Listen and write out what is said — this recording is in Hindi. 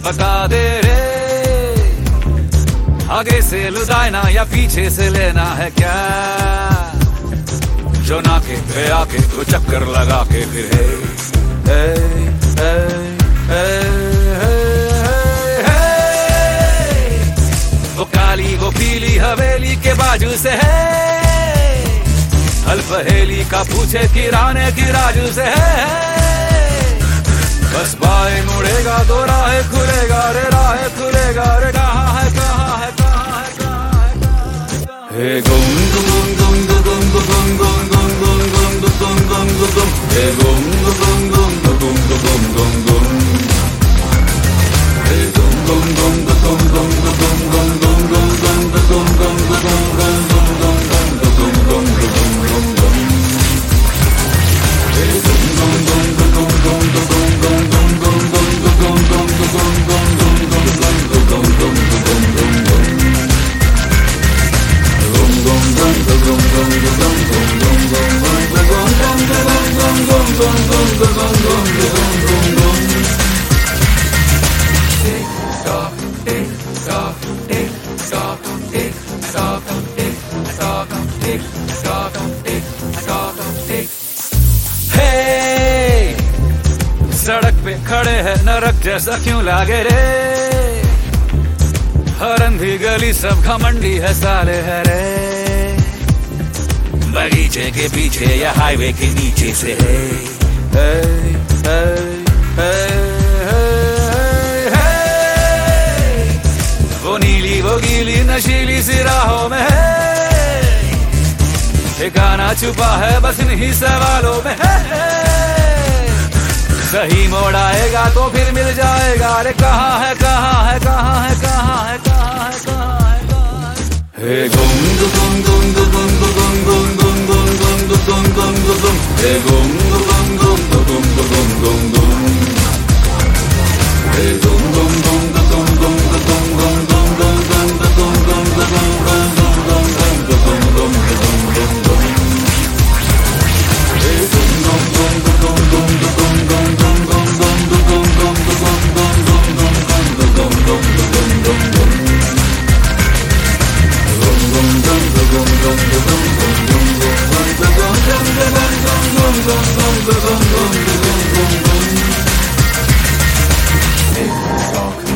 बता दे रे, आगे से लुटाना या पीछे से लेना है क्या, जो नाके पे आके तो चक्कर लगा के फिर है, वो काली वो पीली हवेली के बाजू से है, पहेली का पूछे किराने की राजू से है, बस बाएं मुड़ेगा तो राह खुलेगा रे, राह खुलेगा रे, कहाँ है कहाँ है कहाँ है कहाँ है कहाँ है, हे गुम गुम गुम गुम गुम गुम गुम गुम गुम गुम गुम गुम गुम, हे गुम गुम गुम गुम गुम गुम गुम, हे गुम गुम गुम गुम गुम गुम गुम गुम गुम गुम गुम गुम गुम सड़क पे खड़े हैं नरक जैसा क्यों लागे रे, हर अंधी गली सब घमंडी है साले है रे, बगीचे के पीछे या हाईवे के नीचे से है, वो नीली वो गीली नशीली सी राहों में है, ठिकाना छुपा है बस इन्हीं सवालों में है, सही मोड़ आएगा तो फिर मिल जाएगा रे, कहाँ है कहाँ है कहाँ है कहाँ है कहाँ है कहाँ है कहाँ है, हे गुम गुम गुम गुम गुम गुम गुम गुम गुम गुम गुम गुम, हे गुम गुम गुम गुम गुम गुम गुम, हे गुम गुम गुम गुम गुम गुम गुम गुम गुम गुम गुम गुम Talk.